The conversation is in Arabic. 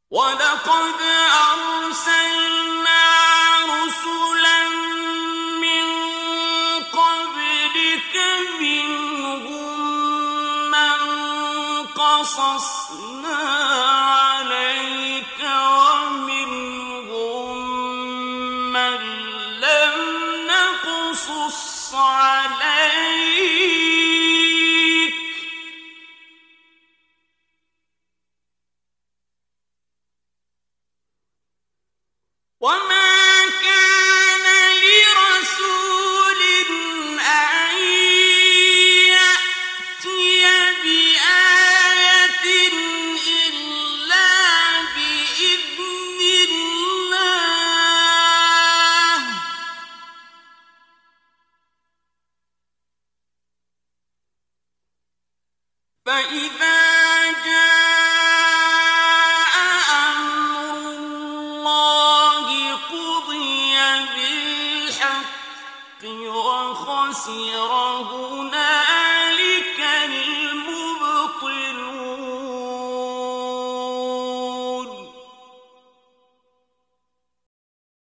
وَلَقَدْ أَرْسَلْنَا رُسُلًا مِّن قَبْلِكَ مِنْهُم مَّن قَصَصْنَا عَلَيْكَ وَمِنْهُم مَّن لَّمْ نَقْصُصْ عَلَيْكَ ۗ وَمَا كَانَ لِرَسُولٍ أَن يَأْتِيَ بِآيَةٍ إِلَّا بِإِذْنِ اللَّهِ ۚ فَإِذَا جَاءَ أَمْرُ اللَّهِ قُضِيَ بِالْحَقِّ وَخَسِرَ هُنَالِكَ